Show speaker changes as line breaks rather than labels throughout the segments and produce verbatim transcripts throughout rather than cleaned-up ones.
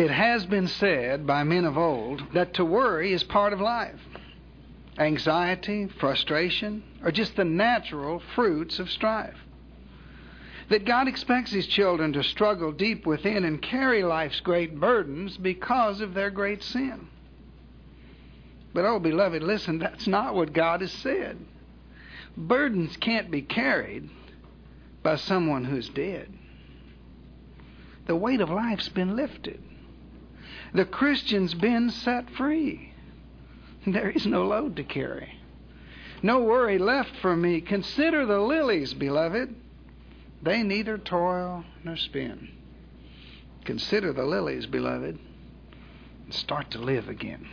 It has been said by men of old that to worry is part of life. Anxiety, frustration are just the natural fruits of strife. That God expects His children to struggle deep within and carry life's great burdens because of their great sin. But oh, beloved, listen, that's not what God has said. Burdens can't be carried by someone who's dead. The weight of life's been lifted. The Christian's been set free. There is no load to carry. No worry left for me. Consider the lilies, beloved. They neither toil nor spin. Consider the lilies, beloved, and start to live again.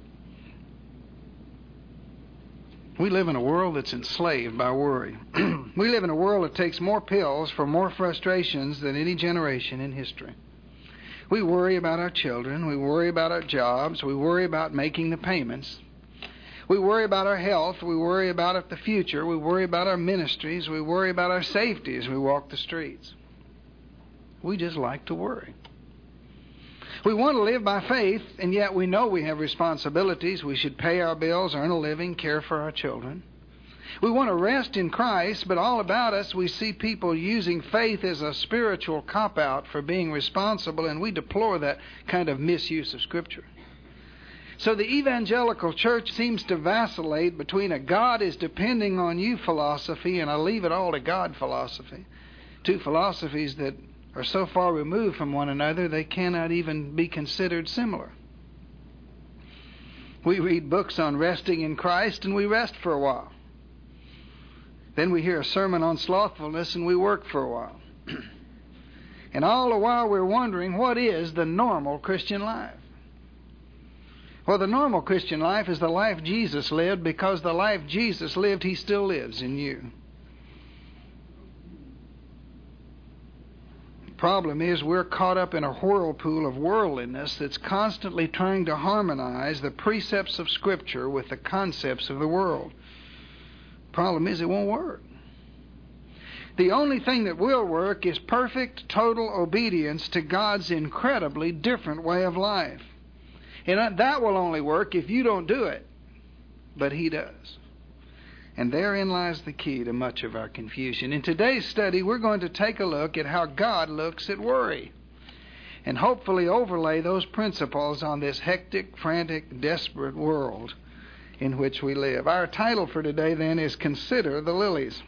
We live in a world that's enslaved by worry. We live in a world that takes more pills for more frustrations than any generation in history. We worry about our children. We worry about our jobs. We worry about making the payments. We worry about our health. We worry about the future. We worry about our ministries. We worry about our safety as we walk the streets. We just like to worry. We want to live by faith, and yet we know we have responsibilities. We should pay our bills, earn a living, care for our children. We want to rest in Christ, but all about us we see people using faith as a spiritual cop-out for being responsible, and we deplore that kind of misuse of Scripture. So the evangelical church seems to vacillate between a God is depending on you philosophy and a leave it all to God philosophy. Two philosophies that are so far removed from one another they cannot even be considered similar. We read books on resting in Christ and we rest for a while. Then we hear a sermon on slothfulness and we work for a while. And all the while we're wondering, what is the normal Christian life? Well, the normal Christian life is the life Jesus lived, because the life Jesus lived, He still lives in you. The problem is we're caught up in a whirlpool of worldliness that's constantly trying to harmonize the precepts of Scripture with the concepts of the world. The problem is it won't work. The only thing that will work is perfect, total obedience to God's incredibly different way of life. And that will only work if you don't do it. But He does. And therein lies the key to much of our confusion. In today's study, we're going to take a look at how God looks at worry, and hopefully overlay those principles on this hectic, frantic, desperate world in which we live. Our title for today, then, is Consider the Lilies.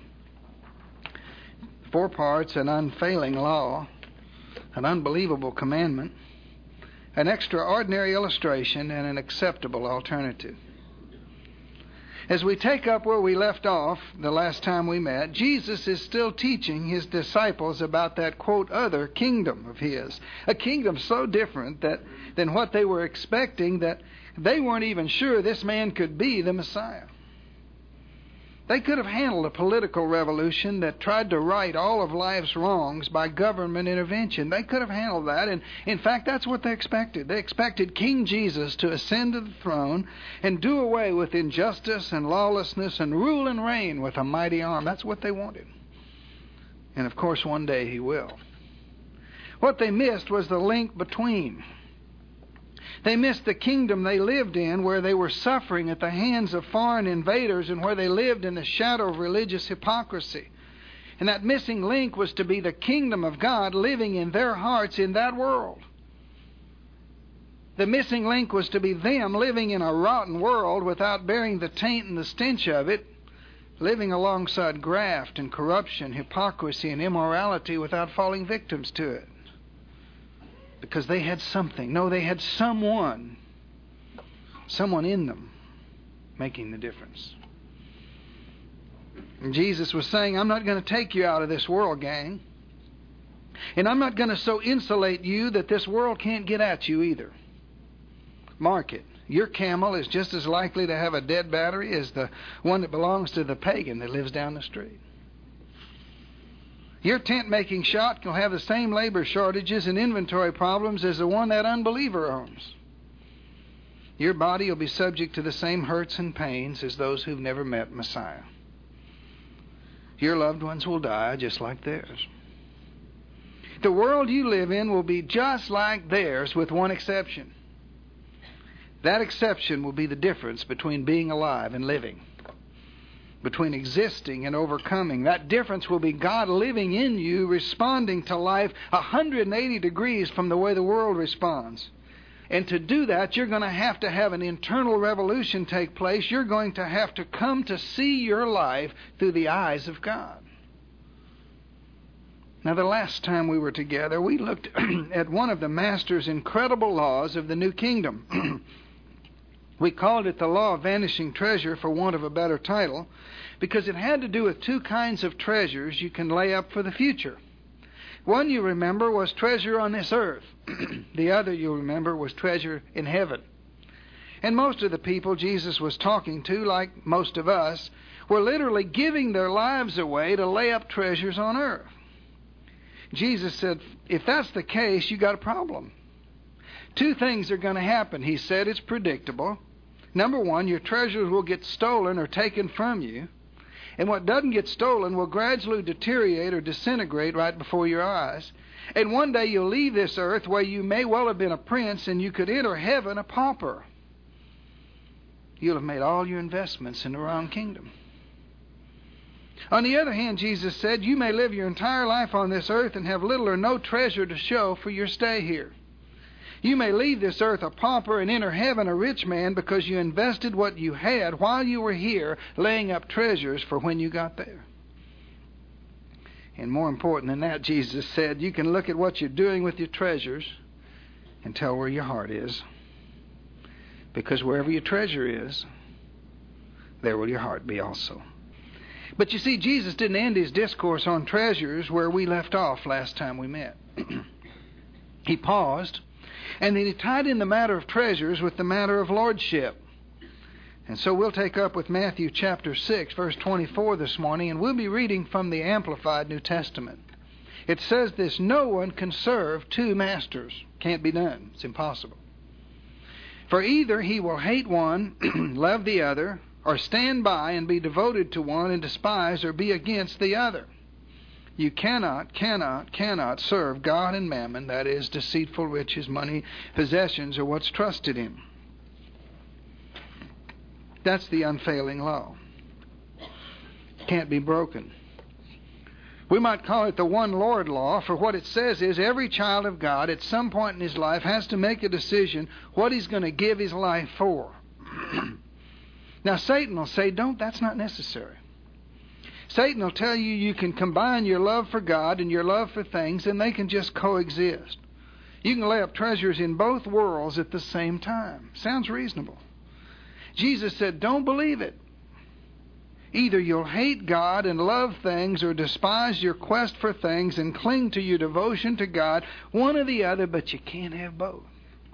Four parts: an unfailing law, an unbelievable commandment, an extraordinary illustration, and an acceptable alternative. As we take up where we left off the last time we met, Jesus is still teaching His disciples about that, quote, other kingdom of His. A kingdom so different that than what they were expecting that they weren't even sure this man could be the Messiah. They could have handled a political revolution that tried to right all of life's wrongs by government intervention. They could have handled that, and in fact, that's what they expected. They expected King Jesus to ascend to the throne and do away with injustice and lawlessness and rule and reign with a mighty arm. That's what they wanted. And of course, one day He will. What they missed was the link between. They missed the kingdom they lived in, where they were suffering at the hands of foreign invaders and where they lived in the shadow of religious hypocrisy. And that missing link was to be the kingdom of God living in their hearts in that world. The missing link was to be them living in a rotten world without bearing the taint and the stench of it, living alongside graft and corruption, hypocrisy and immorality without falling victims to it. Because they had something. No, they had someone. Someone in them making the difference. And Jesus was saying, I'm not going to take you out of this world, gang. And I'm not going to so insulate you that this world can't get at you either. Mark it. Your camel is just as likely to have a dead battery as the one that belongs to the pagan that lives down the street. Your tent-making shop will have the same labor shortages and inventory problems as the one that unbeliever owns. Your body will be subject to the same hurts and pains as those who've never met Messiah. Your loved ones will die just like theirs. The world you live in will be just like theirs with one exception. That exception will be the difference between being alive and living, between existing and overcoming. That difference will be God living in you, responding to life one hundred eighty degrees from the way the world responds. And to do that, you're going to have to have an internal revolution take place. You're going to have to come to see your life through the eyes of God. Now, the last time we were together, we looked at one of the Master's incredible laws of the New Kingdom. We called it the law of vanishing treasure for want of a better title, because it had to do with two kinds of treasures you can lay up for the future. One, you remember, was treasure on this earth. The other, you remember, was treasure in heaven. And most of the people Jesus was talking to, like most of us, were literally giving their lives away to lay up treasures on earth. Jesus said, if that's the case, you got a problem. Two things are going to happen. He said it's predictable. Number one, your treasures will get stolen or taken from you. And what doesn't get stolen will gradually deteriorate or disintegrate right before your eyes. And one day you'll leave this earth where you may well have been a prince and you could enter heaven a pauper. You'll have made all your investments in the wrong kingdom. On the other hand, Jesus said, you may live your entire life on this earth and have little or no treasure to show for your stay here. You may leave this earth a pauper and enter heaven a rich man because you invested what you had while you were here, laying up treasures for when you got there. And more important than that, Jesus said, you can look at what you're doing with your treasures and tell where your heart is. Because wherever your treasure is, there will your heart be also. But you see, Jesus didn't end his discourse on treasures where we left off last time we met. He paused, and then he tied in the matter of treasures with the matter of lordship. And so we'll take up with Matthew chapter six, verse twenty-four this morning, and we'll be reading from the Amplified New Testament. It says this, no one can serve two masters. Can't be done. It's impossible. For either he will hate one, love the other, or stand by and be devoted to one and despise or be against the other. You cannot, cannot, cannot serve God and mammon, that is, deceitful riches, money, possessions, or what's trusted in. That's the unfailing law. Can't be broken. We might call it the one Lord law, for what it says is every child of God at some point in his life has to make a decision what he's going to give his life for. Now, Satan will say, don't, that's not necessary. Satan will tell you you can combine your love for God and your love for things, and they can just coexist. You can lay up treasures in both worlds at the same time. Sounds reasonable. Jesus said, don't believe it. Either you'll hate God and love things or despise your quest for things and cling to your devotion to God, one or the other, but you can't have both.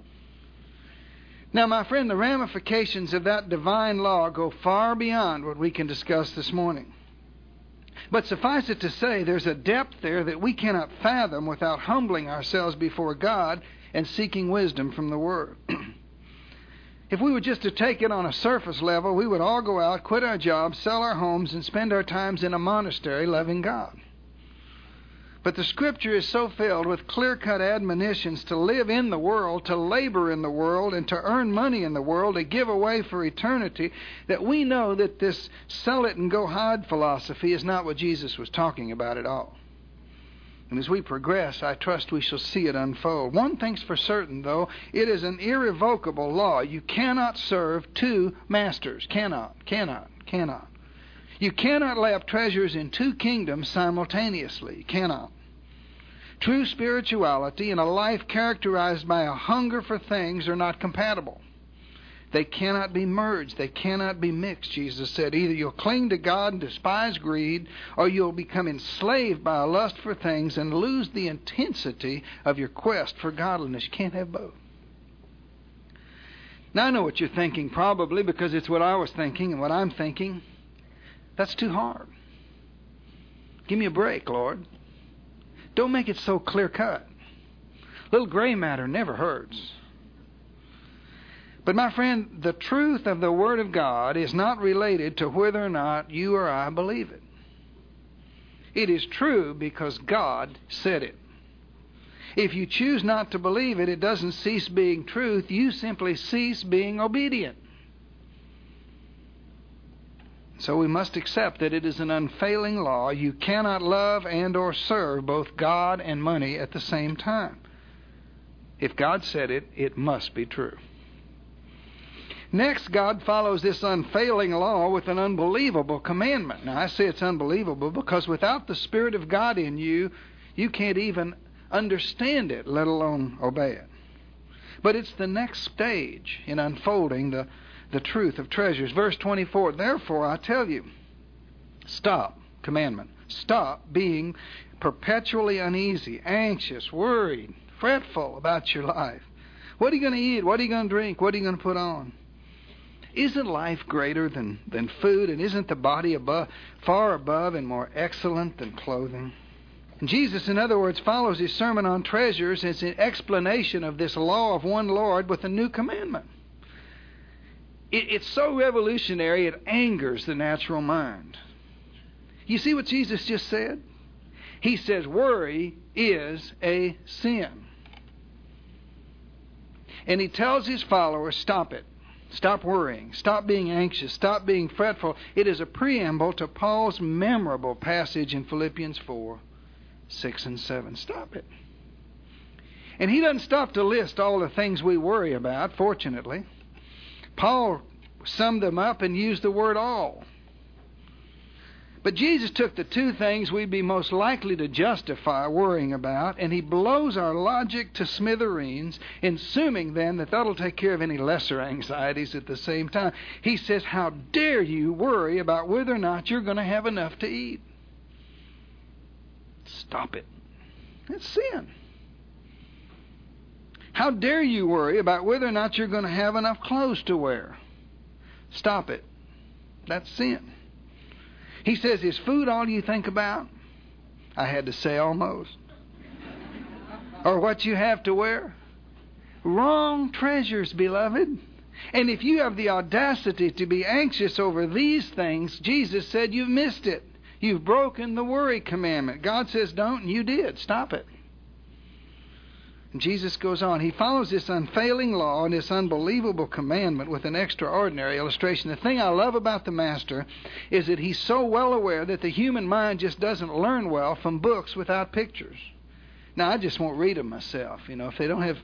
Now, my friend, the ramifications of that divine law go far beyond what we can discuss this morning. But suffice it to say, there's a depth there that we cannot fathom without humbling ourselves before God and seeking wisdom from the Word. If we were just to take it on a surface level, we would all go out, quit our jobs, sell our homes, and spend our times in a monastery loving God. But the Scripture is so filled with clear-cut admonitions to live in the world, to labor in the world, and to earn money in the world, to give away for eternity, that we know that this sell-it-and-go-hide philosophy is not what Jesus was talking about at all. And as we progress, I trust we shall see it unfold. One thing's for certain, though, it is an irrevocable law. You cannot serve two masters. Cannot, cannot, cannot. You cannot lay up treasures in two kingdoms simultaneously. Cannot. True spirituality and a life characterized by a hunger for things are not compatible. They cannot be merged. They cannot be mixed, Jesus said. Either you'll cling to God and despise greed, or you'll become enslaved by a lust for things and lose the intensity of your quest for godliness. You can't have both. Now, I know what you're thinking, probably, because it's what I was thinking and what I'm thinking. That's too hard. Give me a break, Lord. Don't make it so clear-cut. Little gray matter never hurts. But my friend, the truth of the Word of God is not related to whether or not you or I believe it. It is true because God said it. If you choose not to believe it, it doesn't cease being truth. You simply cease being obedient. So we must accept that it is an unfailing law. You cannot love and or serve both God and money at the same time. If God said it, it must be true. Next, God follows this unfailing law with an unbelievable commandment. Now, I say it's unbelievable because without the Spirit of God in you, you can't even understand it, let alone obey it. But it's the next stage in unfolding the, the truth of treasures. Verse twenty-four, therefore I tell you, stop, commandment, stop being perpetually uneasy, anxious, worried, fretful about your life. What are you going to eat? What are you going to drink? What are you going to put on? Isn't life greater than, than food? And isn't the body above, far above and more excellent than clothing? And Jesus, in other words, follows his sermon on treasures as an explanation of this law of one Lord with a new commandment. It, it's so revolutionary, it angers the natural mind. You see what Jesus just said? He says worry is a sin. And he tells his followers, stop it. Stop worrying. Stop being anxious. Stop being fretful. It is a preamble to Paul's memorable passage in Philippians four, six and seven. Stop it. And he doesn't stop to list all the things we worry about, fortunately. Paul summed them up and used the word all. But Jesus took the two things we'd be most likely to justify worrying about, and he blows our logic to smithereens, assuming then that that'll take care of any lesser anxieties at the same time. He says, how dare you worry about whether or not you're going to have enough to eat? Stop it. That's sin. How dare you worry about whether or not you're going to have enough clothes to wear? Stop it. That's sin. He says, is food all you think about? I had to say almost. Or what you have to wear? Wrong treasures, beloved. And if you have the audacity to be anxious over these things, Jesus said you've missed it. You've broken the worry commandment. God says don't, and you did. Stop it. And Jesus goes on. He follows this unfailing law and this unbelievable commandment with an extraordinary illustration. The thing I love about the Master is that he's so well aware that the human mind just doesn't learn well from books without pictures. Now, I just won't read them myself. You know, if they don't have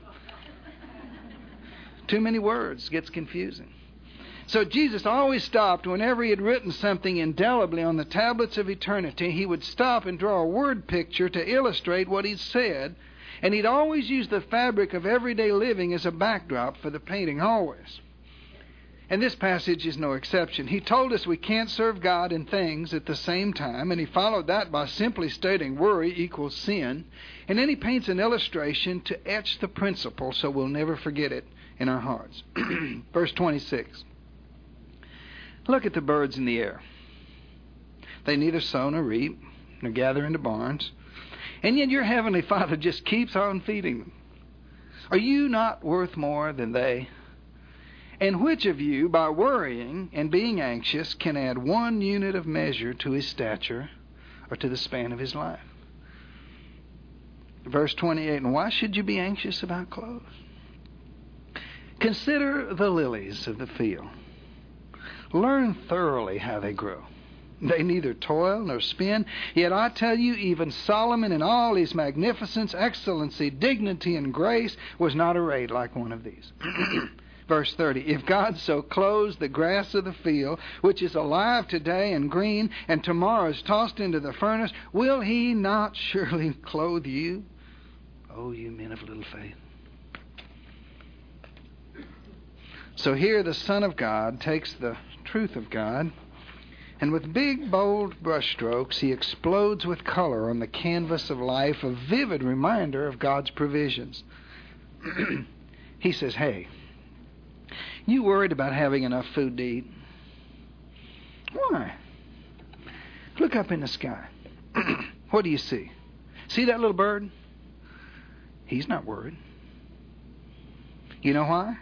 too many words, it gets confusing. So Jesus always stopped whenever he had written something indelibly on the tablets of eternity. He would stop and draw a word picture to illustrate what he'd said. And he'd always use the fabric of everyday living as a backdrop for the painting, always. And this passage is no exception. He told us we can't serve God and things at the same time, and he followed that by simply stating worry equals sin. And then he paints an illustration to etch the principle so we'll never forget it in our hearts. Verse twenty-six. Look at the birds in the air. They neither sow nor reap, nor gather into barns. And yet your heavenly Father just keeps on feeding them. Are you not worth more than they? And which of you, by worrying and being anxious, can add one unit of measure to his stature or to the span of his life? Verse twenty-eight, and why should you be anxious about clothes? Consider the lilies of the field. Learn thoroughly how they grow. They neither toil nor spin. Yet I tell you, even Solomon in all his magnificence, excellency, dignity, and grace was not arrayed like one of these. Verse thirty, if God so clothes the grass of the field, which is alive today and green, and tomorrow is tossed into the furnace, will he not surely clothe you? Oh, you men of little faith. So here the Son of God takes the truth of God, and with big, bold brushstrokes, he explodes with color on the canvas of life, a vivid reminder of God's provisions. He says, hey, you worried about having enough food to eat? Why? Look up in the sky. What do you see? See that little bird? He's not worried. You know why?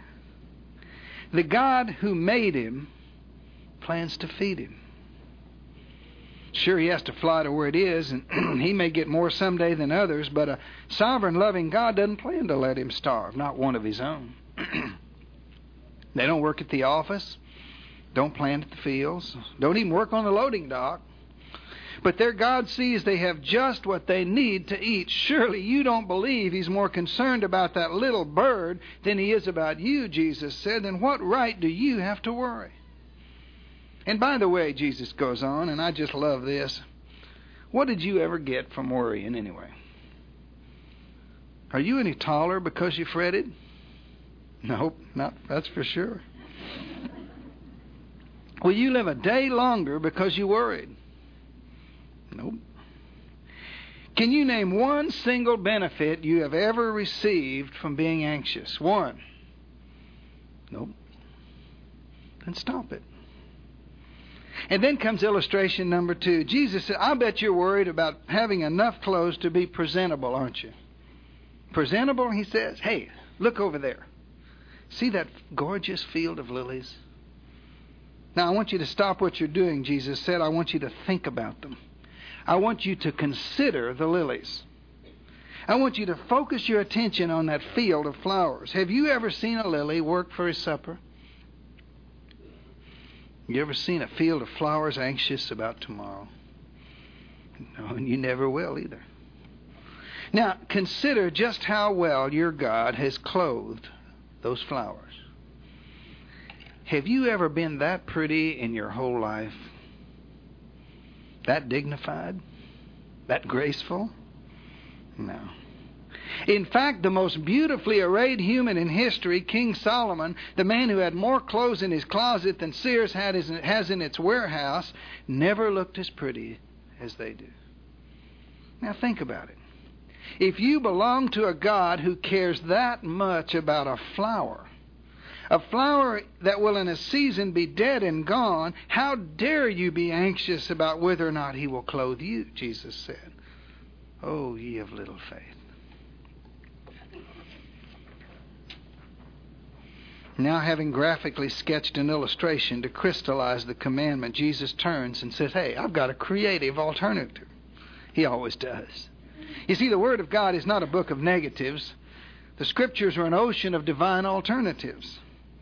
The God who made him plans to feed him. Sure, he has to fly to where it is, and he may get more someday than others, but a sovereign, loving God doesn't plan to let him starve, not one of his own. They don't work at the office, don't plant at the fields, don't even work on the loading dock. But their God sees they have just what they need to eat. Surely you don't believe he's more concerned about that little bird than he is about you, Jesus said. Then what right do you have to worry? And by the way, Jesus goes on, and I just love this. What did you ever get from worrying anyway? Are you any taller because you fretted? Nope, not that's for sure. Will you live a day longer because you worried? Nope. Can you name one single benefit you have ever received from being anxious? One. Nope. Then stop it. And then comes illustration number two. Jesus said, I bet you're worried about having enough clothes to be presentable, aren't you? Presentable, he says. Hey, look over there. See that gorgeous field of lilies? Now, I want you to stop what you're doing, Jesus said. I want you to think about them. I want you to consider the lilies. I want you to focus your attention on that field of flowers. Have you ever seen a lily work for his supper? You ever seen a field of flowers anxious about tomorrow? No, and you never will either. Now, consider just how well your God has clothed those flowers. Have you ever been that pretty in your whole life? That dignified? That graceful? No. In fact, the most beautifully arrayed human in history, King Solomon, the man who had more clothes in his closet than Sears had his, has in its warehouse, never looked as pretty as they do. Now think about it. If you belong to a God who cares that much about a flower, a flower that will in a season be dead and gone, how dare you be anxious about whether or not he will clothe you, Jesus said. Oh, ye of little faith. Now, having graphically sketched an illustration to crystallize the commandment, Jesus turns and says, hey, I've got a creative alternative. He always does. You see, the Word of God is not a book of negatives. The Scriptures are an ocean of divine alternatives.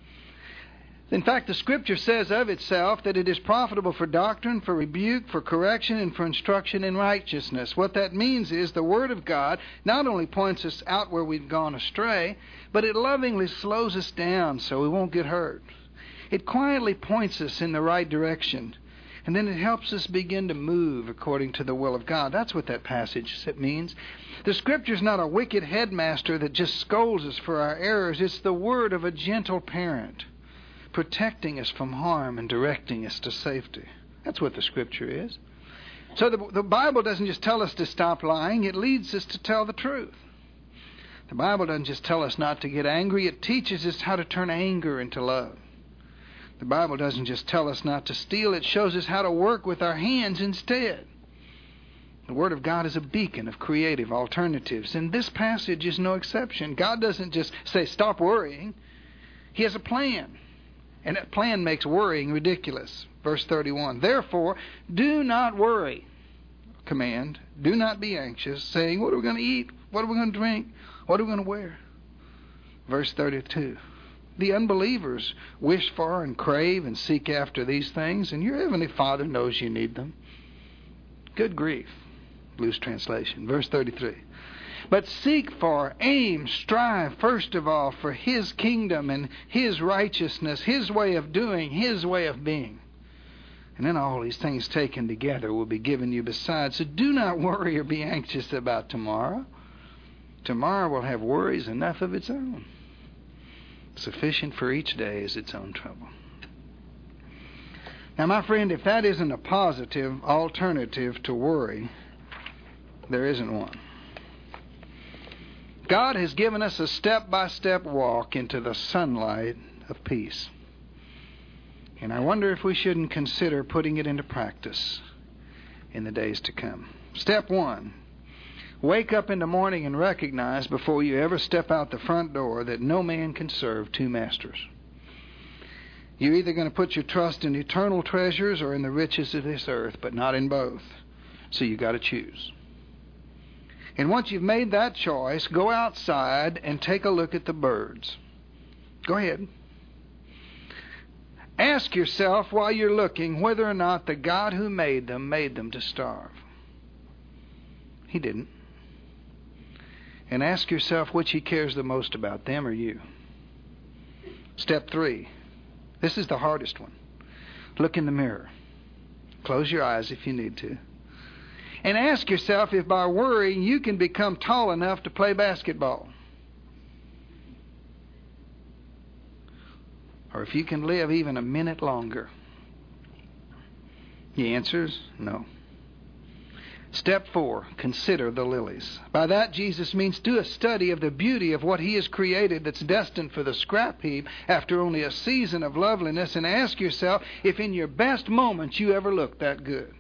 In fact, the Scripture says of itself that it is profitable for doctrine, for rebuke, for correction, and for instruction in righteousness. What that means is the Word of God not only points us out where we've gone astray, but it lovingly slows us down so we won't get hurt. It quietly points us in the right direction, and then it helps us begin to move according to the will of God. That's what that passage means. The Scripture is not a wicked headmaster that just scolds us for our errors. It's the word of a gentle parent, protecting us from harm and directing us to safety. That's what the Scripture is. So the, the Bible doesn't just tell us to stop lying. It leads us to tell the truth. The Bible doesn't just tell us not to get angry. It teaches us how to turn anger into love. The Bible doesn't just tell us not to steal. It shows us how to work with our hands instead. The Word of God is a beacon of creative alternatives, and this passage is no exception. God doesn't just say, stop worrying. He has a plan. And that plan makes worrying ridiculous. Verse thirty-one, therefore, do not worry. Command, do not be anxious, saying, what are we going to eat? What are we going to drink? What are we going to wear? Verse thirty-two, the unbelievers wish for and crave and seek after these things, and your heavenly Father knows you need them. Good grief. Loose translation. Verse thirty-three. But seek for, aim, strive, first of all, for His kingdom and His righteousness, His way of doing, His way of being. And then all these things taken together will be given you besides. So do not worry or be anxious about tomorrow. Tomorrow will have worries enough of its own. Sufficient for each day is its own trouble. Now, my friend, if that isn't a positive alternative to worry, there isn't one. God has given us a step-by-step walk into the sunlight of peace. And I wonder if we shouldn't consider putting it into practice in the days to come. Step one, wake up in the morning and recognize before you ever step out the front door that no man can serve two masters. You're either going to put your trust in eternal treasures or in the riches of this earth, but not in both. So you got to choose. And once you've made that choice, go outside and take a look at the birds. Go ahead. Ask yourself while you're looking whether or not the God who made them made them to starve. He didn't. And ask yourself which He cares the most about, them or you. Step three. This is the hardest one. Look in the mirror. Close your eyes if you need to. And ask yourself if by worrying you can become tall enough to play basketball. Or if you can live even a minute longer. The answer is no. Step four, consider the lilies. By that, Jesus means do a study of the beauty of what He has created that's destined for the scrap heap after only a season of loveliness, and ask yourself if in your best moments you ever looked that good.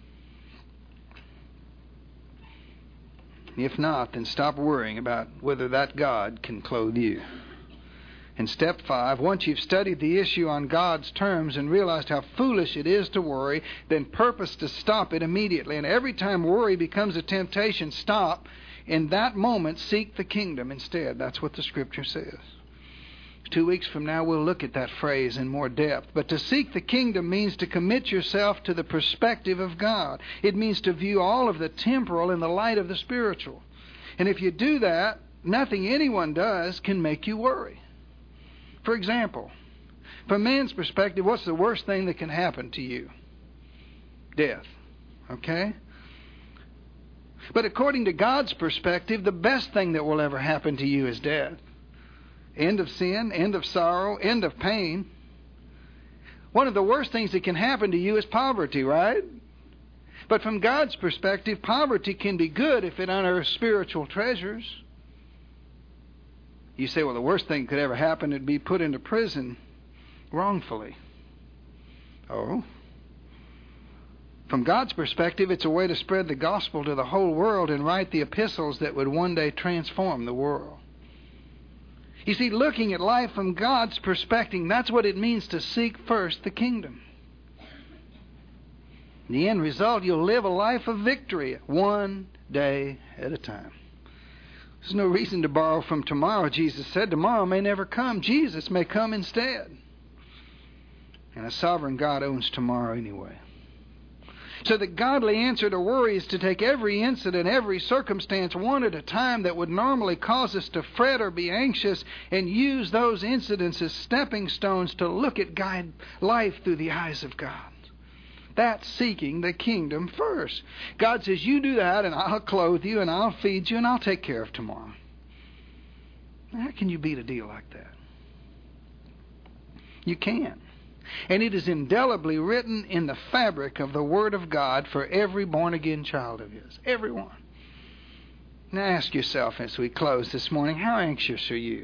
If not, then stop worrying about whether that God can clothe you. And step five, once you've studied the issue on God's terms and realized how foolish it is to worry, then purpose to stop it immediately. And every time worry becomes a temptation, stop. In that moment, seek the kingdom instead. That's what the Scripture says. Two weeks from now, we'll look at that phrase in more depth. But to seek the kingdom means to commit yourself to the perspective of God. It means to view all of the temporal in the light of the spiritual. And if you do that, nothing anyone does can make you worry. For example, from man's perspective, what's the worst thing that can happen to you? Death. Okay? But according to God's perspective, the best thing that will ever happen to you is death. End of sin, end of sorrow, end of pain. One of the worst things that can happen to you is poverty, right? But from God's perspective, poverty can be good if it unearths spiritual treasures. You say, well, the worst thing that could ever happen would be put into prison wrongfully. Oh. From God's perspective, it's a way to spread the gospel to the whole world and write the epistles that would one day transform the world. You see, looking at life from God's perspective, that's what it means to seek first the kingdom. In the end result, you'll live a life of victory, one day at a time. There's no reason to borrow from tomorrow. Jesus said tomorrow may never come. Jesus may come instead. And a sovereign God owns tomorrow anyway. So the godly answer to worry is to take every incident, every circumstance one at a time that would normally cause us to fret or be anxious, and use those incidents as stepping stones to look at guide life through the eyes of God. That's seeking the kingdom first. God says, you do that and I'll clothe you and I'll feed you and I'll take care of tomorrow. How can you beat a deal like that? You can't. And it is indelibly written in the fabric of the Word of God for every born-again child of His. Everyone. Now ask yourself as we close this morning, how anxious are you?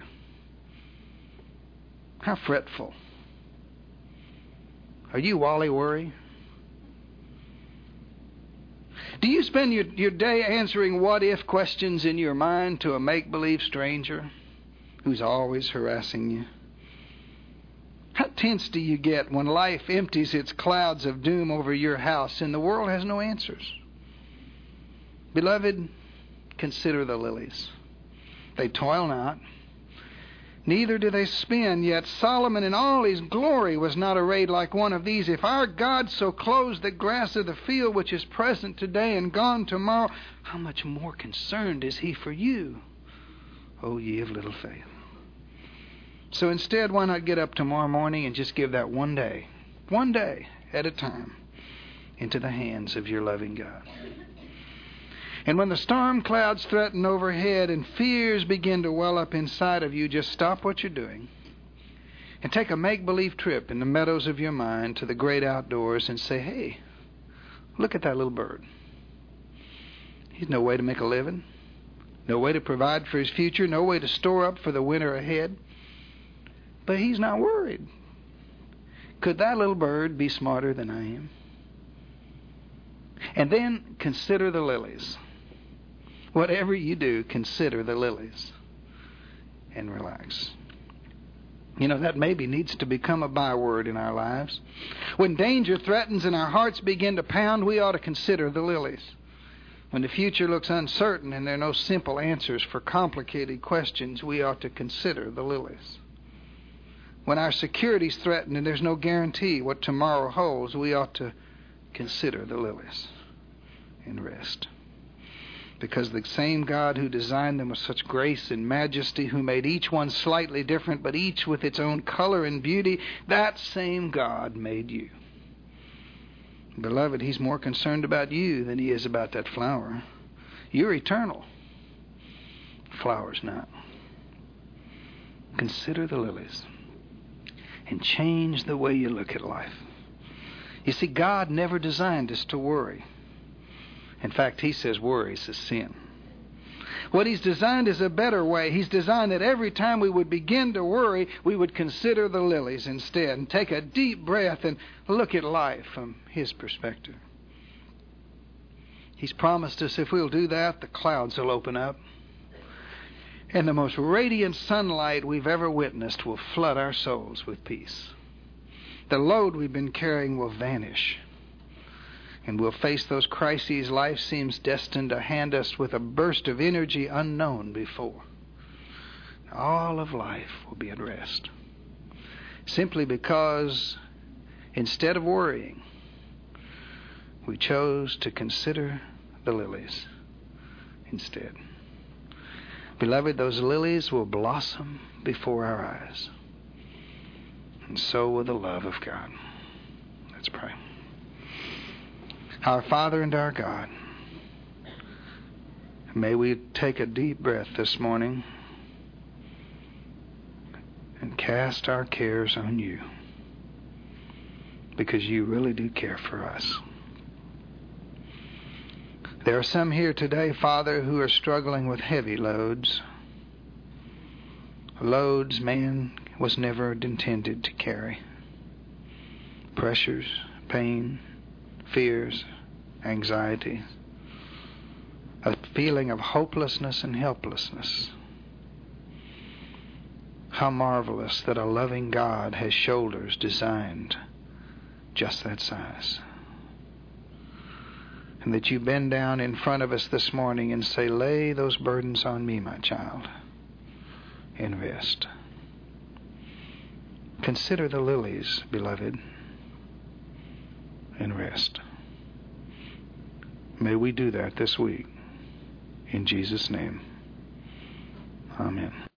How fretful? Are you Wally Worry? Do you spend your, your day answering what-if questions in your mind to a make-believe stranger who's always harassing you? How tense do you get when life empties its clouds of doom over your house and the world has no answers? Beloved, consider the lilies. They toil not, neither do they spin, yet Solomon in all his glory was not arrayed like one of these. If our God so clothes the grass of the field, which is present today and gone tomorrow, how much more concerned is He for you, O ye of little faith? So instead, why not get up tomorrow morning and just give that one day, one day at a time, into the hands of your loving God? And when the storm clouds threaten overhead and fears begin to well up inside of you, just stop what you're doing and take a make-believe trip in the meadows of your mind to the great outdoors and say, hey, look at that little bird. He's no way to make a living, no way to provide for his future, no way to store up for the winter ahead. But he's not worried. Could that little bird be smarter than I am? And then consider the lilies. Whatever you do, consider the lilies and relax. You know, that maybe needs to become a byword in our lives. When danger threatens and our hearts begin to pound, we ought to consider the lilies. When the future looks uncertain and there are no simple answers for complicated questions, we ought to consider the lilies. When our security is threatened and there's no guarantee what tomorrow holds, we ought to consider the lilies and rest. Because the same God who designed them with such grace and majesty, who made each one slightly different, but each with its own color and beauty, that same God made you. Beloved, He's more concerned about you than He is about that flower. You're eternal. The flower's not. Consider the lilies and change the way you look at life. You see, God never designed us to worry. In fact, He says worry is a sin. What He's designed is a better way. He's designed that every time we would begin to worry, we would consider the lilies instead and take a deep breath and look at life from His perspective. He's promised us if we'll do that, the clouds will open up, and the most radiant sunlight we've ever witnessed will flood our souls with peace. The load we've been carrying will vanish. And we'll face those crises life seems destined to hand us with a burst of energy unknown before. All of life will be at rest. Simply because instead of worrying, we chose to consider the lilies instead. Beloved, those lilies will blossom before our eyes. And so will the love of God. Let's pray. Our Father and our God, may we take a deep breath this morning and cast our cares on You, because You really do care for us. There are some here today, Father, who are struggling with heavy loads. Loads man was never intended to carry. Pressures, pain, fears, anxiety, a feeling of hopelessness and helplessness. How marvelous that a loving God has shoulders designed just that size. And that You bend down in front of us this morning and say, lay those burdens on Me, my child, and rest. Consider the lilies, beloved, and rest. May we do that this week. In Jesus' name, amen.